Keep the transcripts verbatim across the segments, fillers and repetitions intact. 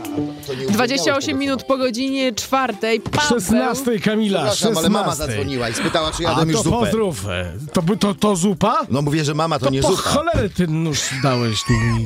dwadzieścia osiem minut po godzinie czwartej. Paweł. szesnastej, Kamila, szesnastej. Ale mama zadzwoniła i spytała, czy jadłem A już to zupę. pozdrów. To, to, to, to zupa? No mówię, że mama to, To nie po zupa. cholerę ty nóż dałeś tu mi.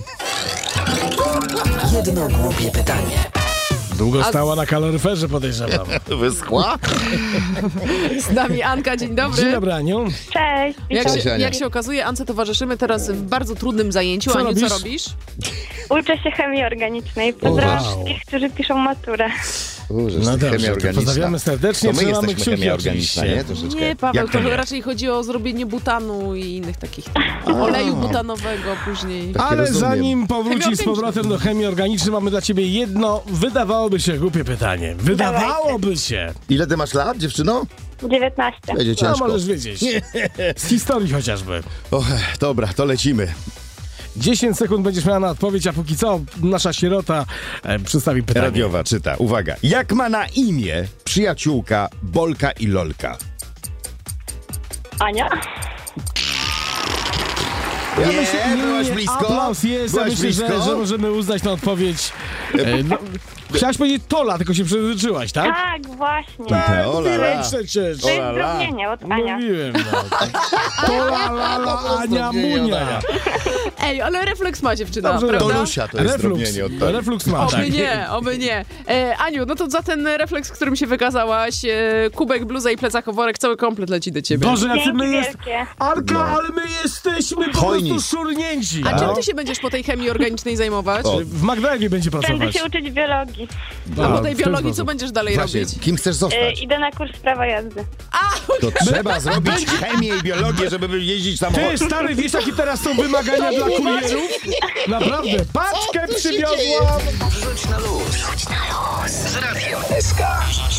Jedno głupie pytanie. Długo A- stała na kaloryferze, podejrzewam. Wyschła? Z nami Anka, dzień dobry. Dzień dobry, Aniu. Cześć. Jak Cześć, się, Ania. jak się okazuje, Ance towarzyszymy teraz w bardzo trudnym zajęciu. Co Aniu, robisz? co robisz? Uczę się chemii organicznej. Pozdrawiam wow. wszystkich, którzy piszą maturę. Uże, No dobrze, chemia to organiczna. pozdrawiamy serdecznie, To my trzymamy jesteśmy kciuki chemia organiczna, oczywiście. nie? Troszeczkę. Nie, Paweł, Jak to to nie? raczej chodzi o zrobienie butanu i innych takich oleju butanowego później. Tak. Ale rozumiem. zanim powrócisz z Chemii powrotem do chemii organicznej, mamy dla ciebie jedno, wydawałoby się głupie pytanie. Wydawałoby się. Ile ty masz lat, dziewczyno? dziewiętnaście. Będzie No, ciężko. możesz wiedzieć. Z historii chociażby. Och, dobra, to lecimy. dziesięć sekund będziesz miała na odpowiedź, a póki co nasza sierota e, przedstawi pytanie. Radiowa czyta. Uwaga. Jak ma na imię przyjaciółka Bolka i Lolka? Ania? Ja Nie, myślę, byłaś blisko. Aplauz jest, ja Byłaś myślę, że, blisko. że możemy uznać na odpowiedź. E, no, chciałaś powiedzieć Tola, tylko się przejrzyczyłaś, tak? Tak, właśnie. Te, o la Mówiłem la. przecież. To jest la la. zdrobnienie od Ania. Mówiłem, no. Tola, la, la, Ania, Munia. Ej, ale refleks ma dziewczyna, Dobrze, prawda? Tolusia to jest Reflux, zdrobnienie od Toli. reflux ma, tak. Oby nie, oby nie. E, Aniu, no to za ten refleks, którym się wykazałaś, e, kubek, bluza i plecakoworek, cały komplet leci do ciebie. Boże, jacy Dzięki my jest... wielkie. Anka, ale my jesteśmy po Hojni. prostu szurnięci. A czym no. ty się będziesz po tej chemii organicznej zajmować? O. W Magdalenie będzie Będę pracować. się uczyć biologii. A po w tej ten biologii co sposób. będziesz dalej Właśnie, robić? kim chcesz Y, zostać? idę na kurs prawa jazdy. To trzeba zrobić chemię i biologię, żeby jeździć Ty, samochodem. stary, wiesz jakie teraz są wymagania dla kurierów? Naprawdę, paczkę przywiozłam! Wrzuć na luz. Wrzuć na luz. Z Radiem S K.